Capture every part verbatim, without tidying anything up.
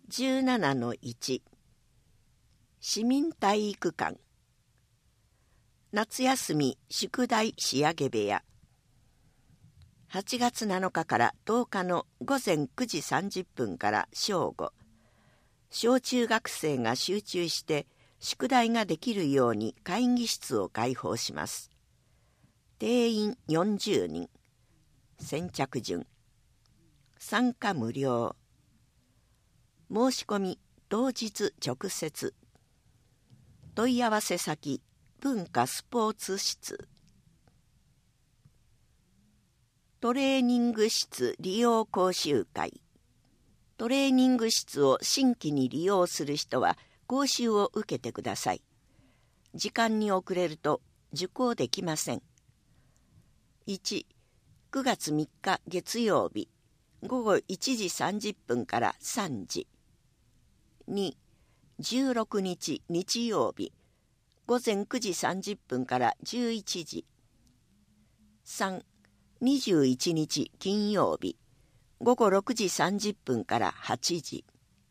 じゅうななのいち 市民体育館夏休み宿題仕上げ部屋はちがつなのかからとおかのごぜんくじさんじゅっぷんから正午、小中学生が集中して宿題ができるように会議室を開放します。定員よんじゅうにん、先着順、参加無料、申し込み当日直接、問い合わせ先文化スポーツ室、トレーニング室利用講習会。トレーニング室を新規に利用する人は講習を受けてください。時間に遅れると受講できません。いち、くがつみっか月曜日ごごいちじさんじゅっぷんからさんじ。に、じゅうろくにち日曜日ごぜんくじさんじゅっぷんからじゅういちじ。さん、にじゅういちにち金曜日ごごろくじさんじゅっぷんからはちじ。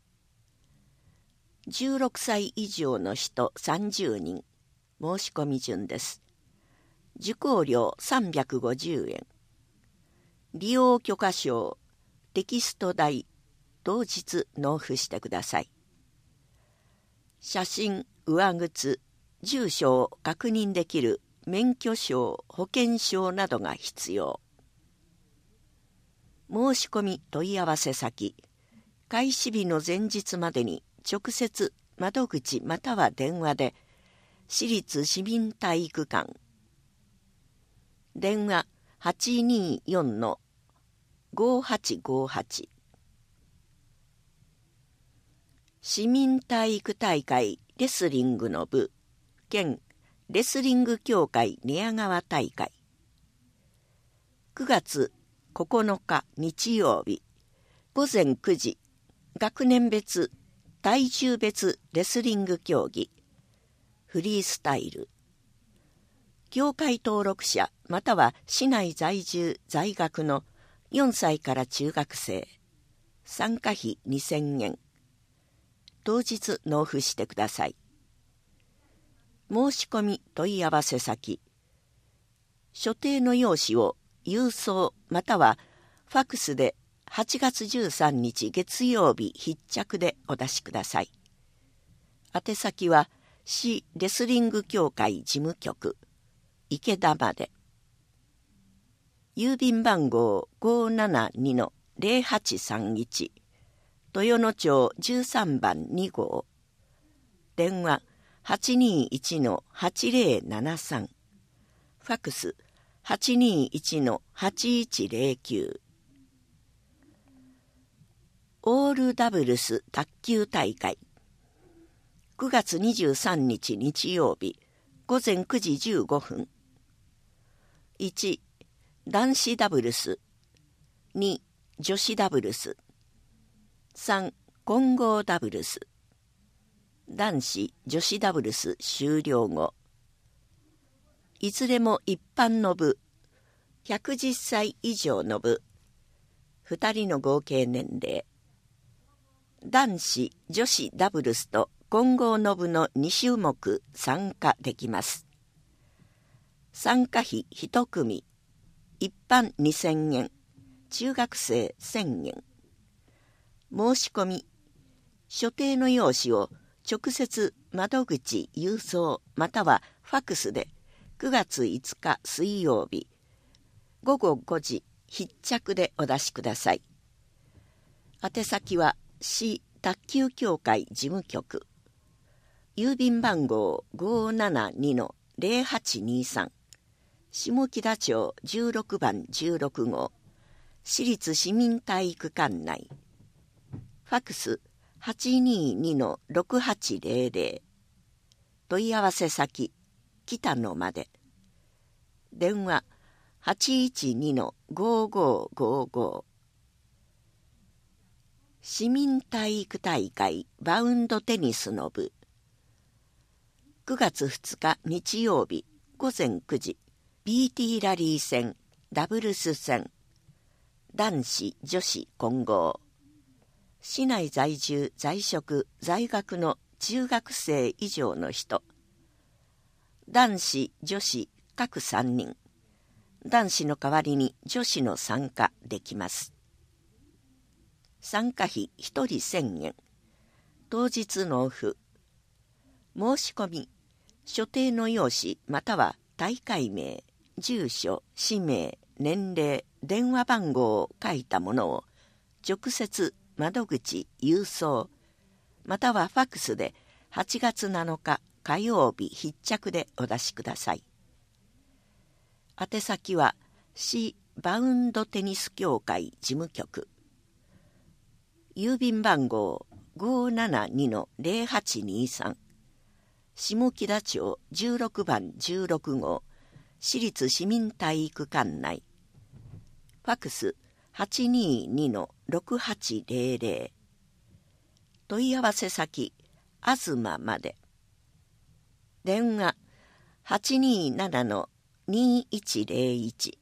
じゅうろくさい以上の人さんじゅうにん、申し込み順です。受講料さんびゃくごじゅうえん。利用許可証、テキスト代、当日納付してください。写真、上靴、住所を確認できる免許証、保険証などが必要。申し込み問い合わせ先、開始日の前日までに直接窓口または電話で、市立市民体育館、電話 はちにーよんのごはちごはち。市民体育大会レスリングの部兼レスリング協会寝屋川大会。くがつここのか日曜日ごぜんくじ、学年別体重別レスリング競技フリースタイル。協会登録者または市内在住在学のよんさいから中学生、参加費にせんえん、当日納付してください。申し込み問い合わせ先、所定の用紙を郵送またはファックスではちがつじゅうさんにち月曜日必着でお出しください。宛先は市レスリング協会事務局池田まで。郵便番号 ごーななにのぜろはちさんいち、豊野町じゅうさんばんにごう、電話 はちにーいちのはちぜろななさん、ファックス はちにーいちのはちいちぜろきゅう。オールダブルス卓球大会くがつにじゅうさんにち日曜日ごぜんくじじゅうごふん。いち、男子ダブルス。に、女子ダブルス。さん、混合ダブルス。男子女子ダブルス終了後、いずれも一般の部、ひゃくじゅっさい以上の部、ふたりの合計年齢、男子女子ダブルスと混合の部のにしゅもく参加できます。参加費いち組、一般にせんえん、中学生せんえん。申し込み、所定の用紙を直接窓口郵送またはファックスでくがついつか水曜日ごごごじ必着でお出しください。宛先は市卓球協会事務局、郵便番号 ごーななにのぜろはちにさん、下北町じゅうろくばんじゅうろくごう、市立市民体育館内、ファックス はちにーにのろくはちぜろぜろ、問い合わせ先北野まで、電話 はちいちにのごーごーごーごー。市民体育大会バウンドテニスの部くがつふつか日曜日ごぜんくじ ビーティー ラリー戦ダブルス戦男子女子混合、 市内在住在職在学の中学生以上の人、男子女子各さんにん、男子の代わりに女子の参加できます。参加費ひとりせんえん、当日納付。申し込み、所定の用紙または大会名、住所、氏名、年齢、電話番号を書いたものを直接窓口郵送またはファックスではちがつなのか火曜日必着でお出しください。宛先は市バウンドテニス協会事務局、郵便番号 ごーななにのぜろはちにさん、下木田町じゅうろくばんじゅうろくごう、市立市民体育館内。ファックス はちにーにのろくはちぜろぜろ、問い合わせ先東まで。電話 はちにーななのにいちぜろいち。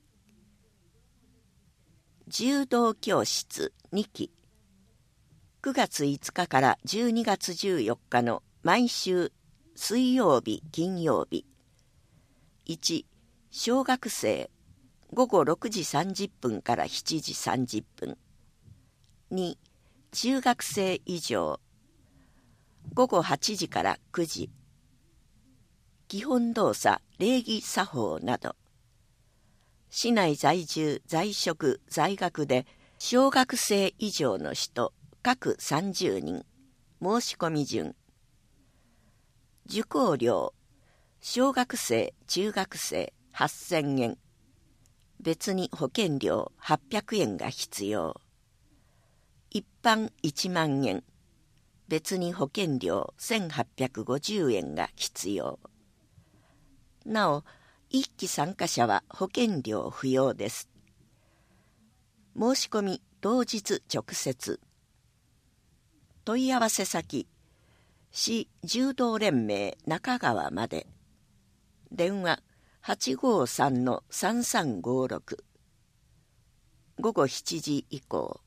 柔道教室にき、くがついつかからじゅうにがつじゅうよっかの毎週水曜日金曜日。いち、小学生ごごろくじさんじゅっぷんからしちじさんじゅっぷん。に、中学生以上ごごはちじからくじ。基本動作、礼儀作法など。市内在住在職在学で小学生以上の人各さんじゅうにん。申し込み順。受講料、小学生中学生はっせんえん、別に保険料はっぴゃくえんが必要。一般いちまんえん、別に保険料せんはっぴゃくごじゅうえんが必要。なお、一期参加者は保険料不要です。申し込み当日直接。問い合わせ先、市柔道連盟中川まで。電話 はちごさんのさんさんごろく。ごごしちじ以降。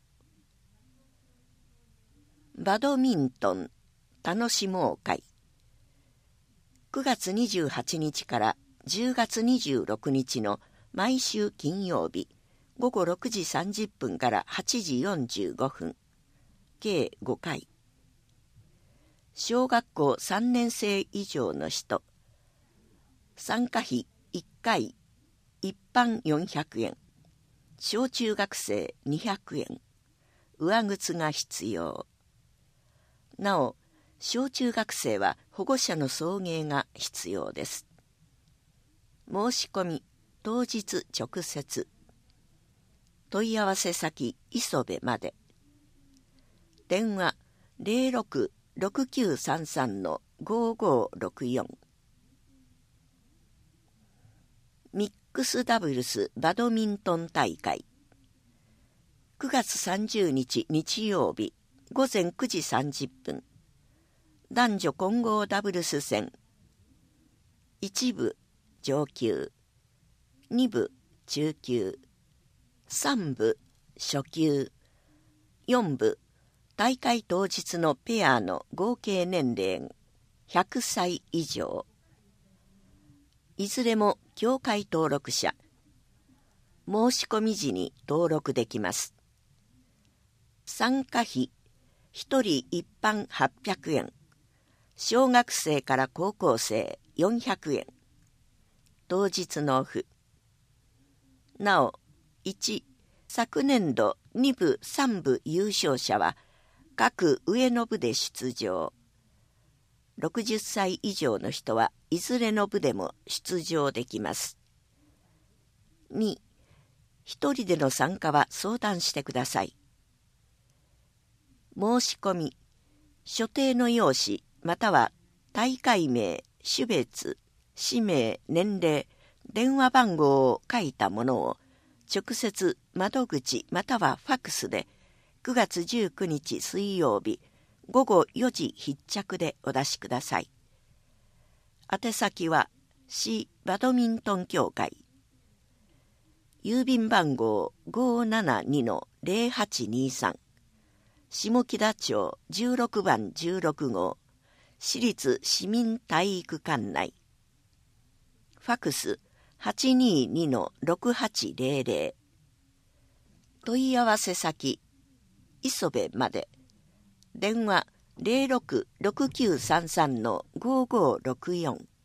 バドミントン楽しもう会。くがつにじゅうはちにちからじゅうがつにじゅうろくにちの毎週金曜日ごごろくじさんじゅっぷんからはちじよんじゅうごふん。計ごかい。小学校さんねん生以上の人。参加費いっかい、一般よんひゃくえん、小中学生にひゃくえん、上靴が必要。なお、小中学生は保護者の送迎が必要です。申し込み当日直接。問い合わせ先磯部まで。電話 ぜろろくろくきゅうさんさんのごごろくよん。ミックスダブルスバドミントン大会。くがつさんじゅうにち日曜日ごぜんくじさんじゅっぷん。男女混合ダブルス戦。いち部上級、に部中級、さん部初級、よん部大会当日のペアの合計年齢ひゃくさい以上。いずれも協会登録者。申し込み時に登録できます。参加費ひとり一般はっぴゃくえん、小学生から高校生よんひゃくえん。当日納付。なお、いち、昨年度に部さん部優勝者は各上の部で出場。ろくじゅっさい以上の人はいずれの部でも出場できます。に、一人での参加は相談してください。申し込み、所定の用紙または大会名、種別、氏名、年齢、電話番号を書いたものを直接窓口またはファックスでくがつじゅうくにち水曜日ごごよじ必着でお出しください。宛先は市バドミントン協会。郵便番号 ごーななにのぜろはちにさん、 下木田町じゅうろくばんじゅうろくごう市立市民体育館内。ファクス はちにーにのろくはちぜろぜろ。問い合わせ先磯部まで。電話 ゼロろく ろくきゅうさんさん ごごろくよん。